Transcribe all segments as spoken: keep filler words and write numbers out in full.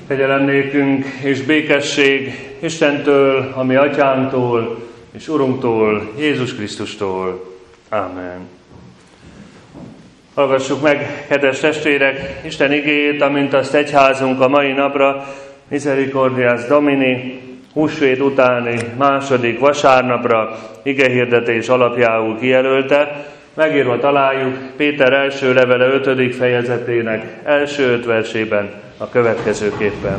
Kegyelem nékünk és békesség Istentől, a mi atyánktól és Urunktól, Jézus Krisztustól. Amen. Hallgassuk meg, kedves testvérek, Isten igéjét, amint azt egyházunk a mai napra, Misericordias Domini, húsvét utáni második vasárnapra igehirdetés alapjául kijelölte. Megírva találjuk Péter első levele ötödik fejezetének első öt versében a következőképpen.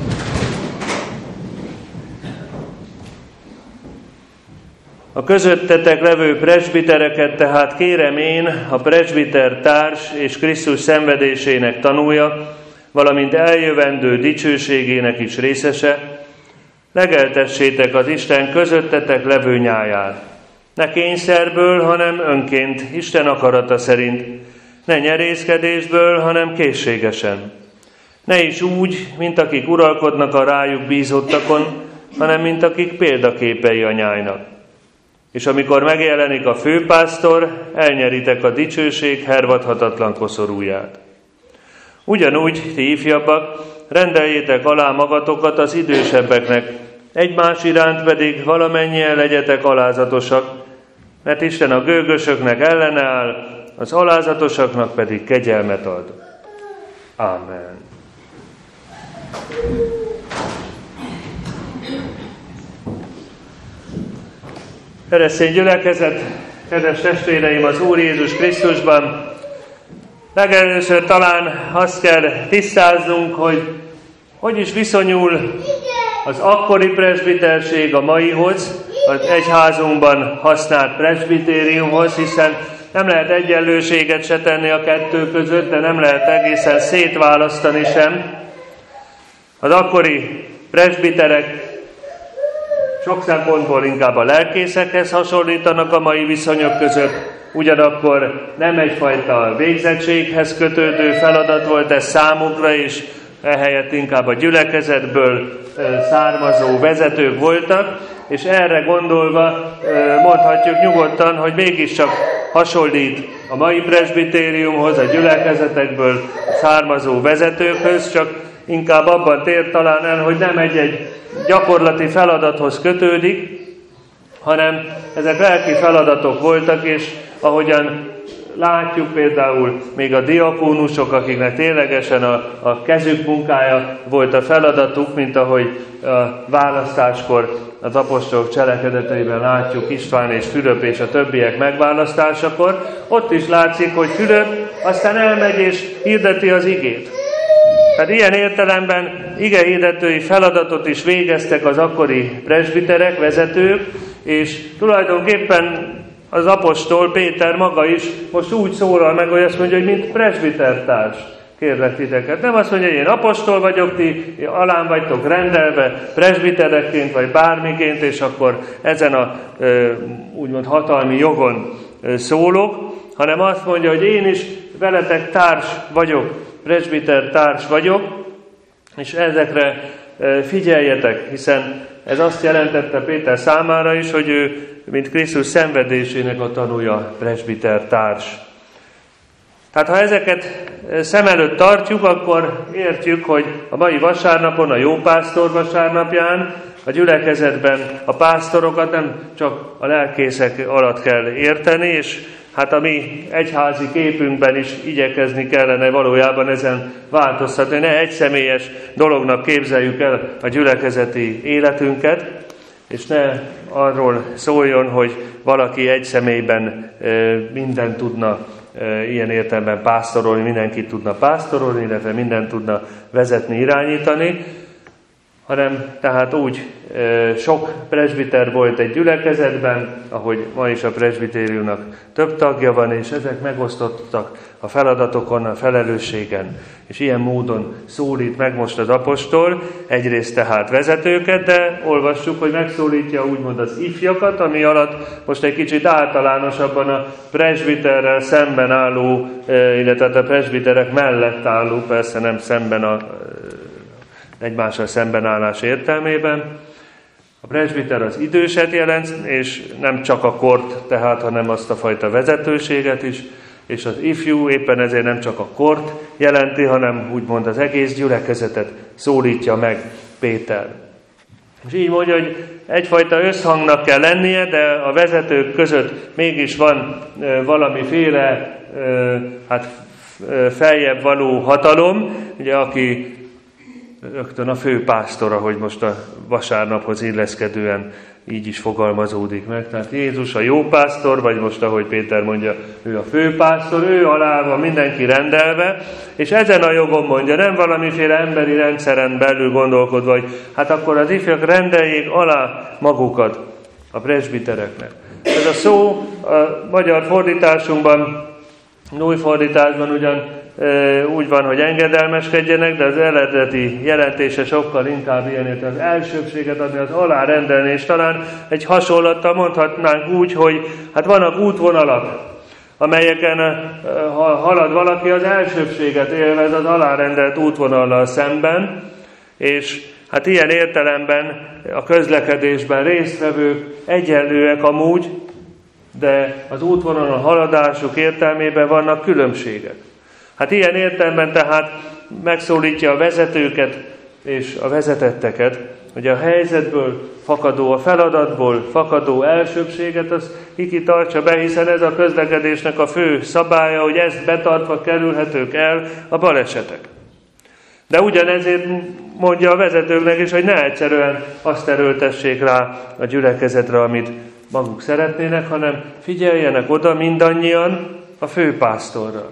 A közöttetek levő presbitereket tehát kérem én, a presbiter társ és Krisztus szenvedésének tanúja, valamint eljövendő dicsőségének is részese, legeltessétek az Isten közöttetek levő nyáját. Ne kényszerből, hanem önként, Isten akarata szerint, ne nyerészkedésből, hanem készségesen. Ne is úgy, mint akik uralkodnak a rájuk bízottakon, hanem mint akik példaképei a nyájnak. És amikor megjelenik a főpásztor, elnyeritek a dicsőség hervadhatatlan koszorúját. Ugyanúgy, ti ifjabbak, rendeljétek alá magatokat az idősebbeknek, egymás iránt pedig valamennyien legyetek alázatosak, mert Isten a gőgösöknek ellene áll, az alázatosaknak pedig kegyelmet ad. Amen. Keresztény gyülekezet, kedves testvéreim az Úr Jézus Krisztusban, legelőször talán azt kell tisztáznunk, hogy hogy is viszonyul az akkori presbiterség a maihoz, az egyházunkban használt presbitériumhoz, hiszen nem lehet egyenlőséget se tenni a kettő között, de nem lehet egészen szétválasztani sem. Az akkori presbiterek sok szempontból inkább a lelkészekhez hasonlítanak a mai viszonyok között, ugyanakkor nem egyfajta végzettséghez kötődő feladat volt ez számukra, és ehelyett inkább a gyülekezetből származó vezetők voltak, és erre gondolva mondhatjuk nyugodtan, hogy mégiscsak hasonlít a mai presbitériumhoz, a gyülekezetekből származó vezetőkhöz, csak inkább abban tér talán el, hogy nem egy-egy gyakorlati feladathoz kötődik, hanem ezek lelki feladatok voltak, és ahogyan látjuk például még a diakónusok, akiknek ténylegesen a, a kezük munkája volt a feladatuk, mint ahogy a választáskor az apostolok cselekedeteiben látjuk István és Fülöp és a többiek megválasztásakor, ott is látszik, hogy Fülöp aztán elmegy és hirdeti az igét. Tehát ilyen értelemben igehirdetői feladatot is végeztek az akkori presbiterek, vezetők, és tulajdonképpen az apostol Péter maga is most úgy szólal meg, hogy azt mondja, hogy mint presbitertárs kérlek titeket. Nem azt mondja, hogy én apostol vagyok, ti alám vagytok rendelve presbiterekként, vagy bármiként, és akkor ezen a úgymond hatalmi jogon szólok, hanem azt mondja, hogy én is veletek társ vagyok, presbiter társ vagyok, és ezekre figyeljetek, hiszen ez azt jelentette Péter számára is, hogy ő, mint Krisztus szenvedésének a tanúja, presbiter társ. Tehát ha ezeket szem előtt tartjuk, akkor értjük, hogy a mai vasárnapon, a jópásztor vasárnapján, a gyülekezetben a pásztorokat nem csak a lelkészek alatt kell érteni, és hát a mi egyházi képünkben is igyekezni kellene valójában ezen változtatni. Ne egyszemélyes dolognak képzeljük el a gyülekezeti életünket, és ne arról szóljon, hogy valaki egy személyben mindent tudna ilyen értelemben pásztorolni, mindenkit tudna pásztorolni, illetve mindent tudna vezetni, irányítani, hanem tehát úgy sok presbiter volt egy gyülekezetben, ahogy ma is a presbitériumnak több tagja van, és ezek megosztottak a feladatokon, a felelősségen. És ilyen módon szólít meg most az apostol, egyrészt tehát vezetőket, de olvassuk, hogy megszólítja úgymond az ifjakat, ami alatt most egy kicsit általánosabban a presbiterrel szemben álló, illetve a presbiterek mellett álló, persze nem szemben a egymással szembenállás értelmében. A presbiter az időset jelent, és nem csak a kort, tehát, hanem azt a fajta vezetőséget is, És az ifjú éppen ezért nem csak a kort jelenti, hanem úgymond az egész gyülekezetet szólítja meg Péter. És így mondja, hogy egyfajta összhangnak kell lennie, de a vezetők között mégis van e, valamiféle e, hát, e, feljebb való hatalom, ugye, aki rögtön a főpásztor, ahogy most a vasárnaphoz illeszkedően így is fogalmazódik meg. Tehát Jézus a jó pásztor, vagy most, ahogy Péter mondja, ő a főpásztor, ő alá van mindenki rendelve, és ezen a jogon mondja, nem valamiféle emberi rendszeren belül gondolkodva, hogy hát akkor az ifjak rendeljék alá magukat a presbitereknek. Ez a szó a magyar fordításunkban, új fordításban ugyan e, úgy van, hogy engedelmeskedjenek, de az eredeti jelentése sokkal inkább ilyen, az elsőbséget adni, az alárendelni, és talán egy hasonlattal mondhatnánk úgy, hogy hát vannak útvonalak, amelyeken ha halad valaki, az elsőbséget élvez az alárendelt útvonallal szemben, és hát ilyen értelemben a közlekedésben résztvevők egyenlőek amúgy, de az útvonalon haladásuk értelmében vannak különbségek. Hát ilyen értelemben tehát megszólítja a vezetőket és a vezetetteket, hogy a helyzetből fakadó, a feladatból fakadó elsőbséget az ki tartsa be, hiszen ez a közlekedésnek a fő szabálya, hogy ezt betartva kerülhetők el a balesetek. De ugyanezért mondja a vezetőknek is, hogy ne egyszerűen azt erőltessék rá a gyülekezetre, amit maguk szeretnének, hanem figyeljenek oda mindannyian a főpásztorra.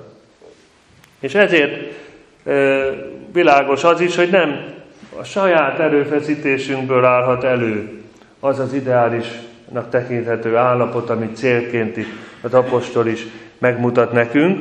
És ezért e, világos az is, hogy nem a saját erőfeszítésünkből állhat elő az az ideálisnak tekinthető állapot, amit célként az apostol is megmutat nekünk.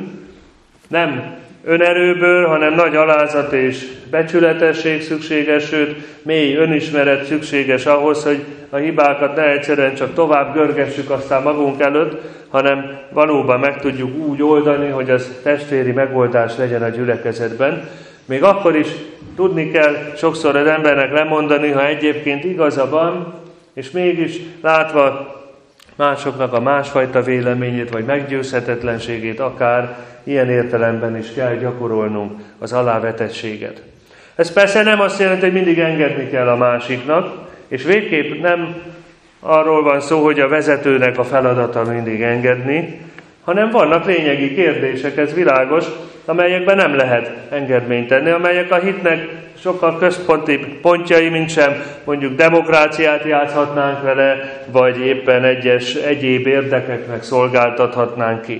Nem önerőből, hanem nagy alázat és becsületesség szükséges, sőt, mély önismeret szükséges ahhoz, hogy a hibákat ne egyszerűen csak tovább görgessük aztán magunk előtt, hanem valóban meg tudjuk úgy oldani, hogy az testvéri megoldás legyen a gyülekezetben. Még akkor is tudni kell sokszor az embernek lemondani, ha egyébként igaza van, és mégis látva másoknak a másfajta véleményét, vagy meggyőzhetetlenségét akár, ilyen értelemben is kell gyakorolnunk az alávetettséget. Ez persze nem azt jelenti, hogy mindig engedni kell a másiknak, és végképp nem arról van szó, hogy a vezetőnek a feladata mindig engedni, hanem vannak lényegi kérdések, ez világos, amelyekben nem lehet engedményt tenni, amelyek a hitnek sokkal központi pontjai, mint sem mondjuk demokráciát játszhatnánk vele, vagy éppen egyes egyéb érdekeknek szolgáltathatnánk ki.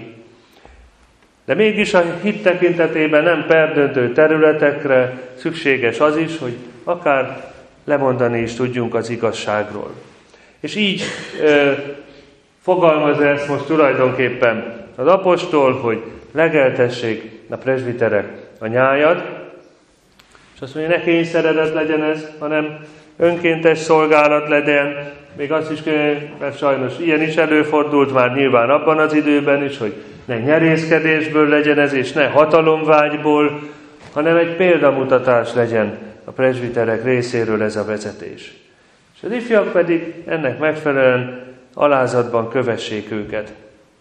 De mégis a hit tekintetében nem perdöntő területekre szükséges az is, hogy akár lemondani is tudjunk az igazságról. És így ö, fogalmazza ezt most tulajdonképpen az apostol, hogy legeltessék a presbiterek a nyájat, és azt mondja, ne kényszeredett legyen ez, hanem önkéntes szolgálat legyen, még azt is, mert sajnos ilyen is előfordult már nyilván abban az időben is, hogy ne nyerészkedésből legyen ez, és ne hatalomvágyból, hanem egy példamutatás legyen a presbiterek részéről ez a vezetés. És az ifjak pedig ennek megfelelően alázatban kövessék őket.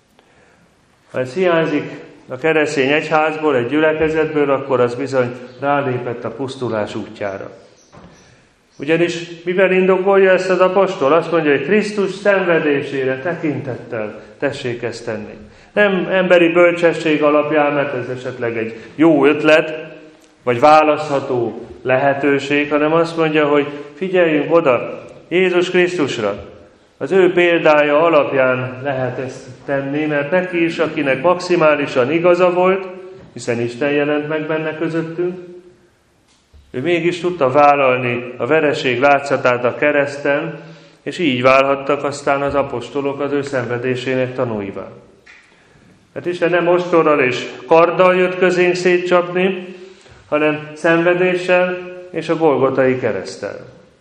Ha ez hiányzik a keresztény egyházból, egy gyülekezetből, akkor az bizony rálépett a pusztulás útjára. Ugyanis mivel indokolja ezt az apostol? Azt mondja, hogy Krisztus szenvedésére tekintettel tessék ezt tenni. Nem emberi bölcsesség alapján, mert ez esetleg egy jó ötlet, vagy választható lehetőség, hanem azt mondja, hogy figyeljünk oda Jézus Krisztusra. Az ő példája alapján lehet ezt tenni, mert neki is, akinek maximálisan igaza volt, hiszen Isten jelent meg benne közöttünk, ő mégis tudta vállalni a vereség látszatát a kereszten, és így válhattak aztán az apostolok az ő szenvedésének tanúivá. Hát Isten nem ostorral és karddal jött közénk szétcsapni, hanem szenvedéssel és a Golgotai kereszttel.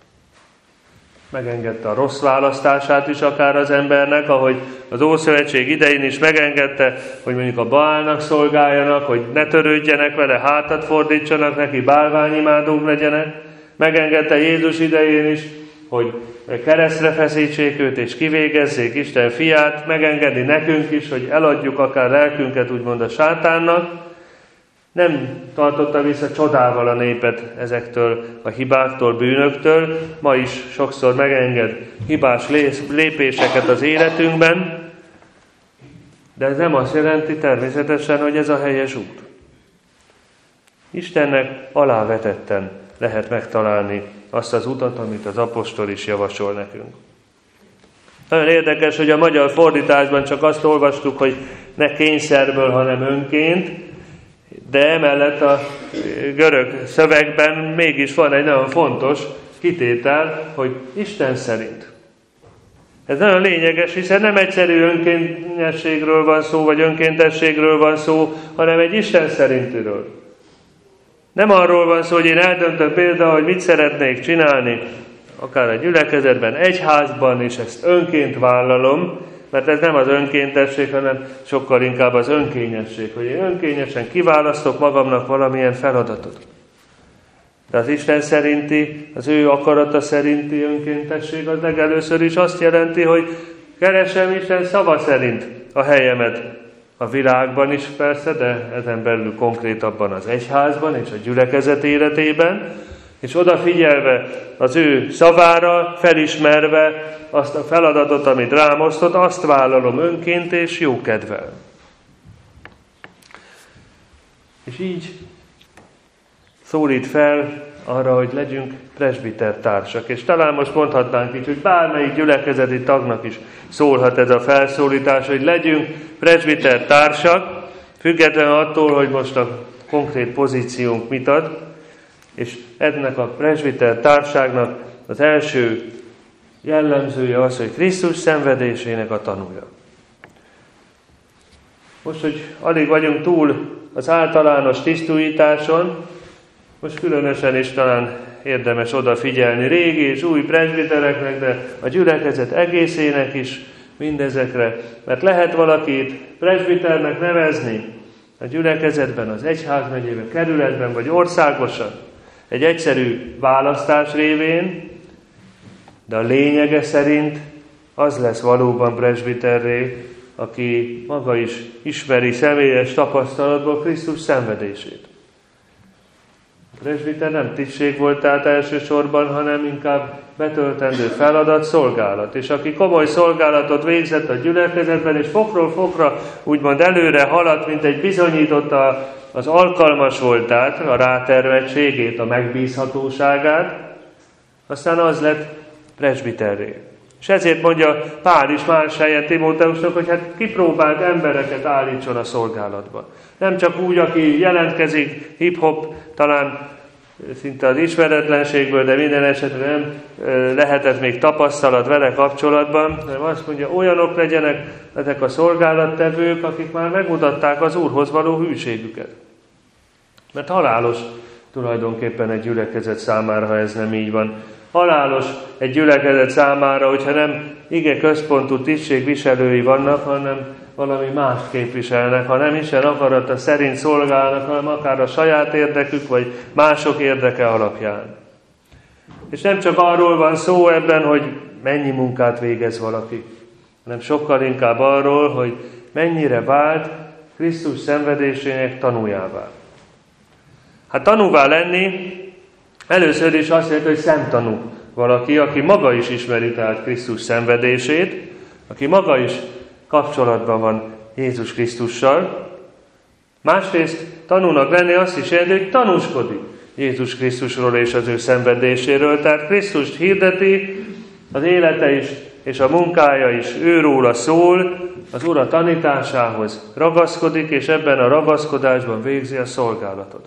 Megengedte a rossz választását is akár az embernek, ahogy az Ószövetség idején is megengedte, hogy mondjuk a Baálnak szolgáljanak, hogy ne törődjenek vele, hátat fordítsanak neki, bálványimádók legyenek. Megengedte Jézus idején is, hogy keresztre feszítsék őt és kivégezzék Isten fiát, megengedi nekünk is, hogy eladjuk akár lelkünket úgymond a sátánnak. Nem tartotta vissza csodával a népet ezektől a hibáktól, bűnöktől. Ma is sokszor megenged hibás lépéseket az életünkben, de ez nem azt jelenti természetesen, hogy ez a helyes út. Istennek alávetetten lehet megtalálni azt az utat, amit az apostol is javasol nekünk. Nagyon érdekes, hogy a magyar fordításban csak azt olvastuk, hogy ne kényszerből, hanem önként, de emellett a görög szövegben mégis van egy nagyon fontos kitétel, hogy Isten szerint. Ez nagyon lényeges, hiszen nem egyszerű önkényességről van szó, vagy önkéntességről van szó, hanem egy Isten szerintiről. Nem arról van szó, hogy én eldöntöm például, hogy mit szeretnék csinálni, akár a gyülekezetben, egyházban, és ezt önként vállalom, mert ez nem az önkéntesség, hanem sokkal inkább az önkényesség, hogy én önkényesen kiválasztok magamnak valamilyen feladatot. De az Isten szerinti, az ő akarata szerinti önkéntesség az legelőször is azt jelenti, hogy keresem Isten szava szerint a helyemet a világban is persze, de ezen belül konkrétabban az egyházban és a gyülekezet életében, és odafigyelve az ő szavára, felismerve azt a feladatot, amit rám osztott, azt vállalom önként és jókedvel. És így szólít fel arra, hogy legyünk presbiter társak. És talán most mondhatnánk így, hogy bármelyik gyülekezeti tagnak is szólhat ez a felszólítás, hogy legyünk presbiter társak, függetlenül attól, hogy most a konkrét pozíciónk mit ad, és ennek a presbiter társágnak az első jellemzője az, hogy Krisztus szenvedésének a tanúja. Most, hogy alig vagyunk túl az általános tisztújításon, most különösen is talán érdemes odafigyelni régi és új presbitereknek, de a gyülekezet egészének is mindezekre, mert lehet valakit presbiternek nevezni a gyülekezetben, az egyházmegyében, kerületben vagy országosan, egy egyszerű választás révén, de a lényege szerint az lesz valóban presbiterré, aki maga is ismeri személyes tapasztalatból Krisztus szenvedését. A presbiter nem tisztség volt tehát elsősorban, hanem inkább betöltendő feladat, szolgálat. És aki komoly szolgálatot végzett a gyülekezetben, és fokról fokra úgymond előre haladt, mint egy bizonyította az alkalmas voltát, a rátermettségét, a megbízhatóságát, aztán az lett presbiterré. És ezért mondja Pál is más helyen Timóteusnak, hogy hát kipróbált embereket állítson a szolgálatba. Nem csak úgy, aki jelentkezik hip-hop, talán szinte az ismeretlenségből, de minden esetre nem lehetett még tapasztalat vele kapcsolatban, hanem azt mondja, olyanok legyenek ezek a szolgálattevők, akik már megmutatták az Úrhoz való hűségüket. Mert halálos tulajdonképpen egy gyülekezet számára, ha ez nem így van. Halálos egy gyülekezet számára, hogyha nem ige központú tisztségviselői vannak, hanem valami mást képviselnek, ha nem Isten akarata szerint szolgálnak, hanem akár a saját érdekük, vagy mások érdeke alapján. És nem csak arról van szó ebben, hogy mennyi munkát végez valaki, hanem sokkal inkább arról, hogy mennyire vált Krisztus szenvedésének tanújává. Hát tanúvá lenni először is azt jelenti, hogy szemtanú valaki, aki maga is ismeri tehát Krisztus szenvedését, aki maga is kapcsolatban van Jézus Krisztussal. Másrészt tanúnak lenni azt is jelenti, hogy tanúskodik Jézus Krisztusról és az ő szenvedéséről. Tehát Krisztust hirdeti, az élete is és a munkája is őróla szól, az Ura tanításához ragaszkodik, és ebben a ragaszkodásban végzi a szolgálatot.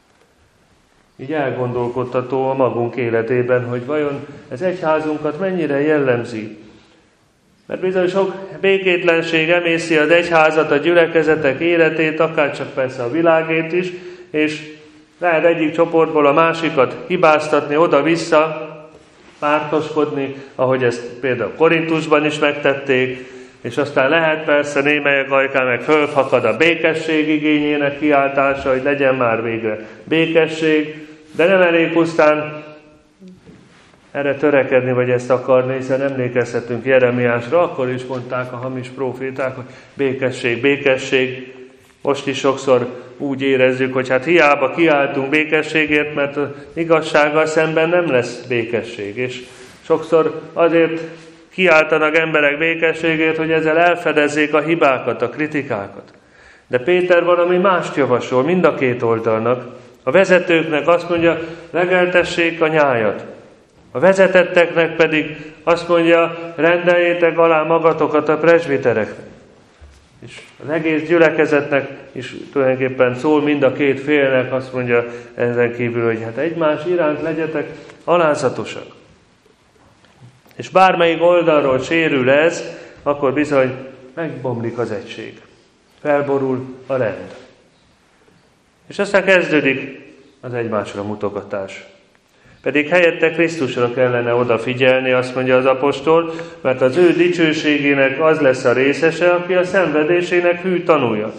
Így elgondolkodtató a magunk életében, hogy vajon ez egyházunkat mennyire jellemzi. Mert bizony sok békétlenség emészi az egyházat, a gyülekezetek életét, akárcsak persze a világét is, és lehet egyik csoportból a másikat hibáztatni, oda-vissza, pártoskodni, ahogy ezt például Korintusban is megtették, és aztán lehet persze némelyek ajkán meg fölfakad a békesség igényének kiáltása, hogy legyen már végre békesség, de nem elég pusztán erre törekedni, vagy ezt akarni, hiszen emlékezhetünk Jeremiásra, akkor is mondták a hamis próféták, hogy békesség, békesség. Most is sokszor úgy érezzük, hogy hát hiába kiáltunk békességért, mert az igazsággal szemben nem lesz békesség. És sokszor azért kiáltanak emberek békességért, hogy ezzel elfedezzék a hibákat, a kritikákat. De Péter valami mást javasol mind a két oldalnak. A vezetőknek azt mondja, legeltessék a nyájat. A vezetetteknek pedig azt mondja, rendeljétek alá magatokat a presbitereknek. És az egész gyülekezetnek is tulajdonképpen szól mind a két félnek, azt mondja ezen kívül, hogy hát egymás iránt legyetek alázatosak. És bármelyik oldalról sérül ez, akkor bizony megbomlik az egység. Felborul a rend. És aztán kezdődik az egymásra mutogatás. Pedig helyette Krisztusra kellene odafigyelni, azt mondja az apostol, mert az ő dicsőségének az lesz a részese, aki a szenvedésének hű tanúja.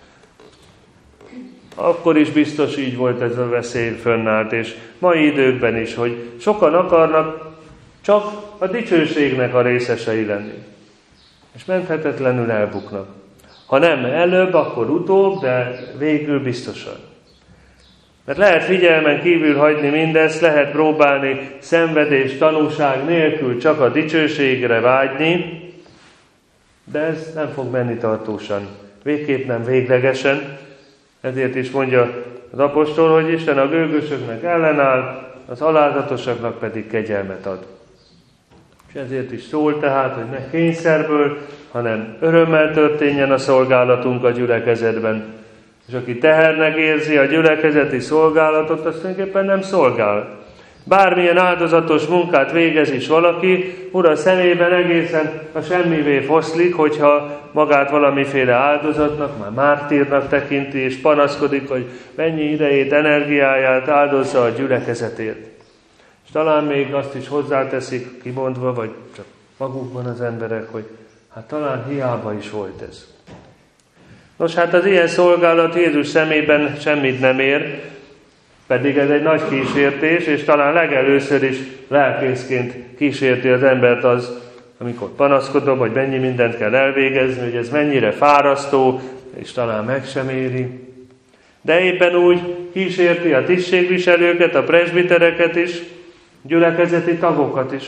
Akkor is biztos így volt ez a veszély fönnállt, és mai időkben is, hogy sokan akarnak csak a dicsőségnek a részesei lenni. És menthetetlenül elbuknak. Ha nem előbb, akkor utóbb, de végül biztosan. Mert lehet figyelmen kívül hagyni mindezt, lehet próbálni szenvedés, tanúság nélkül csak a dicsőségre vágyni, de ez nem fog menni tartósan, végképp nem véglegesen. Ezért is mondja az apostol, hogy Isten a gőgösöknek ellenáll, az alázatosaknak pedig kegyelmet ad. És ezért is szól tehát, hogy ne kényszerből, hanem örömmel történjen a szolgálatunk a gyülekezetben. És aki tehernek érzi a gyülekezeti szolgálatot, azt tulajdonképpen nem szolgál. Bármilyen áldozatos munkát végez is valaki, Ura szemében egészen a semmivé foszlik, hogyha magát valamiféle áldozatnak, már mártírnak tekinti, és panaszkodik, hogy mennyi idejét, energiáját áldozza a gyülekezetért. És talán még azt is hozzáteszik, kimondva, vagy csak magukban az emberek, hogy hát talán hiába is volt ez. Nos, hát az ilyen szolgálat Jézus szemében semmit nem ér, pedig ez egy nagy kísértés, és talán legelőször is lelkészként kísérti az embert az, amikor panaszkodom, hogy mennyi mindent kell elvégezni, hogy ez mennyire fárasztó, és talán meg sem éri. De éppen úgy kísérti a tisztségviselőket, a presbitereket is, gyülekezeti tagokat is.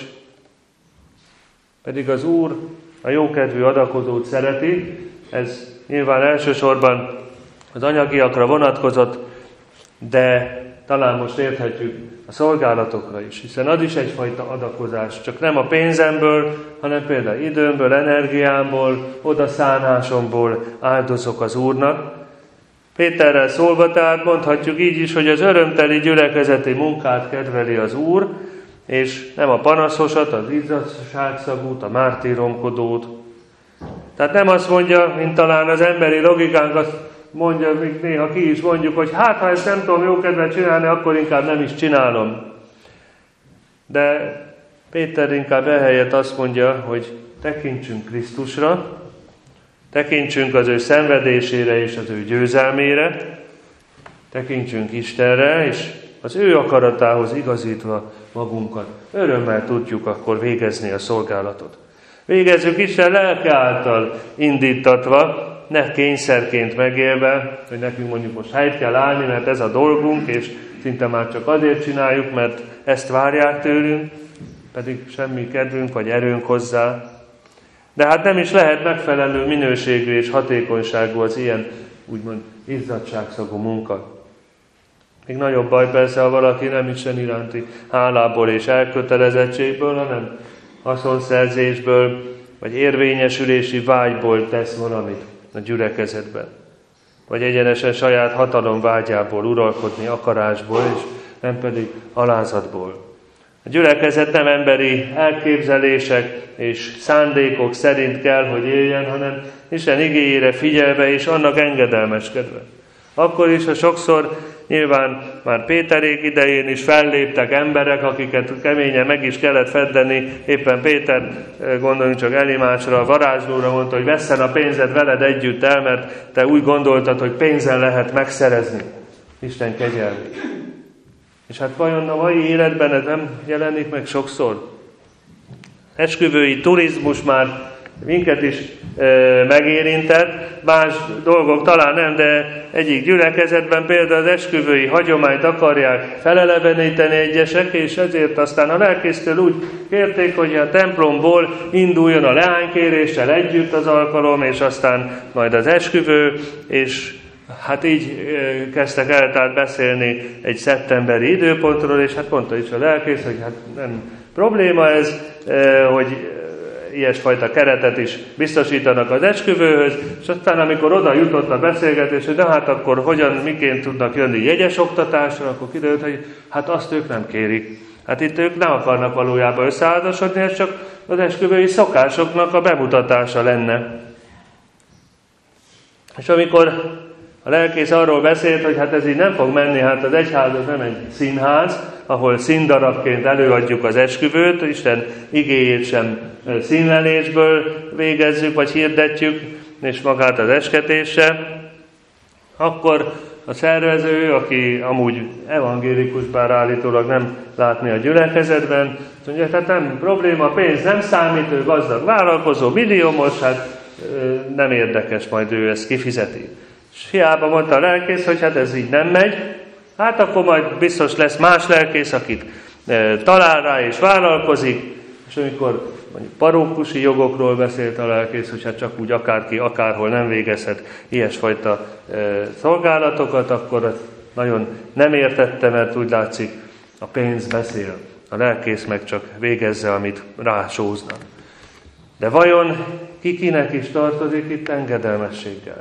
Pedig az Úr a jókedvű adakozót szereti, ez nyilván elsősorban az anyagiakra vonatkozott, de talán most érthetjük a szolgálatokra is, hiszen az is egyfajta adakozás, csak nem a pénzemből, hanem például időmből, energiámból, odaszánásomból áldozok az Úrnak. Péterrel szólva tehát mondhatjuk így is, hogy az örömteli gyülekezeti munkát kedveli az Úr, és nem a panaszosat, az izzadságszagút, a mártíromkodót. Tehát nem azt mondja, mint talán az emberi logikánk azt mondja, még néha ki is mondjuk, hogy hát ha ezt nem tudom jókedvel csinálni, akkor inkább nem is csinálom. De Péter inkább ehelyett azt mondja, hogy tekintsünk Krisztusra, tekintsünk az ő szenvedésére és az ő győzelmére, tekintsünk Istenre, és az ő akaratához igazítva magunkat. Örömmel tudjuk akkor végezni a szolgálatot. Végezzük Isten lelke által indítatva, ne kényszerként megélve, hogy nekünk mondjuk most helyt kell állni, mert ez a dolgunk, és szinte már csak azért csináljuk, mert ezt várják tőlünk, pedig semmi kedvünk vagy erőnk hozzá. De hát nem is lehet megfelelő minőségű és hatékonyságú az ilyen, úgymond izzadságszagú munka. Még nagyobb baj persze, ha valaki nem Isten iránti hálából és elkötelezettségből, hanem haszonszerzésből, vagy érvényesülési vágyból tesz valamit a gyülekezetben. Vagy egyenesen saját hatalom vágyából, uralkodni akarásból, és nem pedig alázatból. A gyülekezet nem emberi elképzelések és szándékok szerint kell, hogy éljen, hanem Isten igéjére figyelve és annak engedelmeskedve. Akkor is, ha sokszor nyilván már Péterék idején is felléptek emberek, akiket keményen meg is kellett feddeni. Éppen Péter, gondoljunk csak Elimásra, a varázslóra mondta, hogy vesszen a pénzed veled együtt el, mert te úgy gondoltad, hogy pénzen lehet megszerezni Isten kegyelmét. És hát vajon a mai életben ez nem jelenik meg sokszor? Esküvői turizmus már minket is e, megérintett, más dolgok talán nem, de egyik gyülekezetben például az esküvői hagyományt akarják feleleveníteni egyesek, és ezért aztán a lelkésztől úgy kérték, hogy a templomból induljon a leánykéréssel együtt az alkalom, és aztán majd az esküvő, és hát így kezdtek el tehát beszélni egy szeptemberi időpontról, és hát mondta is a lelkész, hogy hát nem probléma ez, hogy ilyesfajta keretet is biztosítanak az esküvőhöz, és aztán amikor oda jutott a beszélgetés, hogy de hát akkor hogyan, miként tudnak jönni jegyes oktatásra, akkor kiderült, hogy hát azt ők nem kérik. Hát itt ők nem akarnak valójában összeházasodni, ez csak az esküvői szokásoknak a bemutatása lenne. És amikor a lelkész arról beszélt, hogy hát ez így nem fog menni, hát az egyház az nem egy színház, ahol színdarabként előadjuk az esküvőt, Isten igéjét sem színlelésből végezzük, vagy hirdetjük, és magát az esketése, akkor a szervező, aki amúgy evangélikus, bár állítólag nem látni a gyülekezetben, mondja, tehát nem probléma, pénz nem számít, ő gazdag vállalkozó, milliómos, hát nem érdekes, majd ő ezt kifizeti. És hiába mondta a lelkész, hogy hát ez így nem megy, hát akkor majd biztos lesz más lelkész, akit e, talál rá és vállalkozik, és amikor mondjuk parókusi jogokról beszélt a lelkész, hogy hát csak úgy akárki, akárhol nem végezhet ilyesfajta e, szolgálatokat, akkor nagyon nem értette, mert úgy látszik, a pénz beszél. A lelkész meg csak végezze, amit rásóznak. De vajon kikinek is tartozik itt engedelmességgel?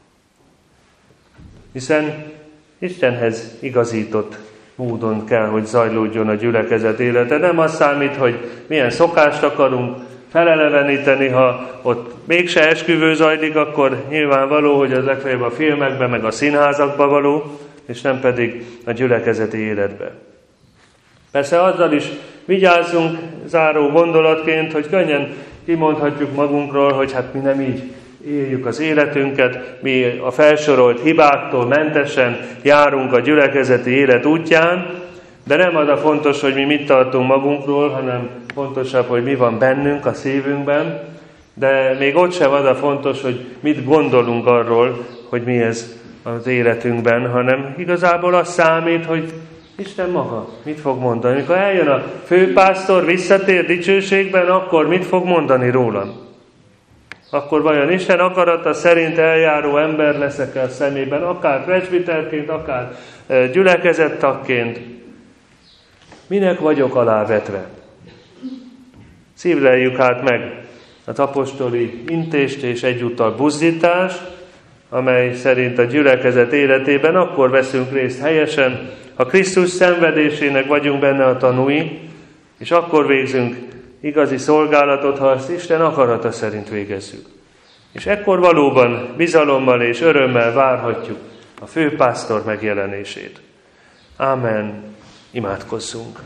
Hiszen Istenhez igazított módon kell, hogy zajlódjon a gyülekezet élete. Nem az számít, hogy milyen szokást akarunk feleleveníteni, ha ott mégse esküvő zajlik, akkor nyilvánvaló, hogy az legfeljebb a filmekben, meg a színházakban való, és nem pedig a gyülekezeti életbe. Persze azzal is vigyázzunk záró gondolatként, hogy könnyen kimondhatjuk magunkról, hogy hát mi nem így éljük az életünket, mi a felsorolt hibáktól mentesen járunk a gyülekezeti élet útján, de nem az a fontos, hogy mi mit tartunk magunkról, hanem fontosabb, hogy mi van bennünk, a szívünkben, de még ott sem az a fontos, hogy mit gondolunk arról, hogy mi ez az életünkben, hanem igazából az számít, hogy Isten maga mit fog mondani. Amikor eljön a főpásztor, visszatér dicsőségben, akkor mit fog mondani rólam? Akkor vajon Isten akarata szerint eljáró ember leszek-e a szemében, akár presbiterként, akár gyülekezettagként? Minek vagyok alávetve? Szívleljük hát meg az apostoli intést és egyúttal buzdítást, amely szerint a gyülekezet életében akkor veszünk részt helyesen, ha Krisztus szenvedésének vagyunk benne a tanúi, és akkor végzünk igazi szolgálatot, ha azt Isten akarata szerint végezzük. És ekkor valóban bizalommal és örömmel várhatjuk a főpásztor megjelenését. Ámen. Imádkozzunk.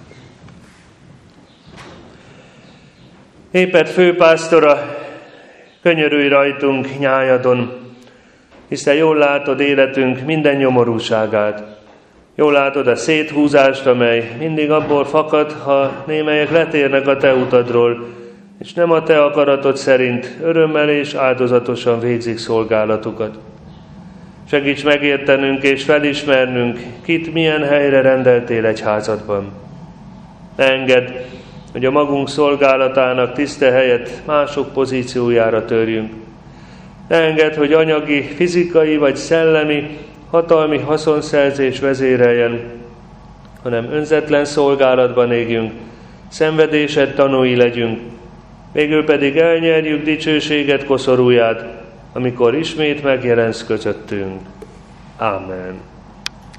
Néped főpásztora, könyörülj rajtunk nyájadon, hiszen jól látod életünk minden nyomorúságát. Jól látod a széthúzást, amely mindig abból fakad, ha némelyek letérnek a te utadról, és nem a te akaratod szerint örömmel és áldozatosan végzik szolgálatukat. Segíts megértenünk és felismernünk, kit milyen helyre rendeltél egyházadban. Ne engedd, hogy a magunk szolgálatának tiszte helyet mások pozíciójára törjünk. Ne engedd, hogy anyagi, fizikai vagy szellemi, hatalmi haszonszerzés vezéreljen, hanem önzetlen szolgálatban égjünk, szenvedésed tanúi legyünk, végül pedig elnyerjük dicsőséget koszorúját, amikor ismét megjelensz közöttünk. Ámen.